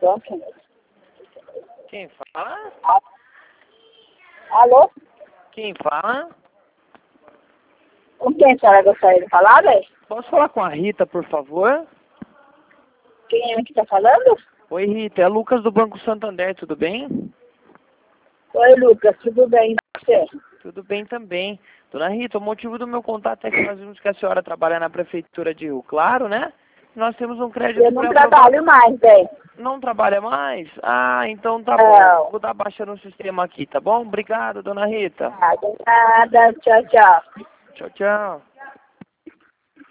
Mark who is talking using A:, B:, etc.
A: Quem fala?
B: Alô?
A: Quem fala?
B: Com quem a senhora gostaria de falar, velho?
A: Posso falar com a Rita, por favor?
B: Quem é que tá falando?
A: Oi, Rita. É Lucas do Banco Santander, tudo bem?
B: Oi, Lucas, tudo bem? E você?
A: Tudo bem também. Dona Rita, o motivo do meu contato é que nós vimos que a senhora trabalha na Prefeitura de Rio Claro, né? Nós temos um crédito
B: Eu não
A: pré-aprovado.
B: trabalho mais, velho.
A: Não trabalha mais? Ah, então tá bom.
B: Não.
A: Vou dar baixa no sistema aqui, tá bom? Obrigado, dona Rita.
B: Nada, tchau, tchau.
A: Tchau, tchau.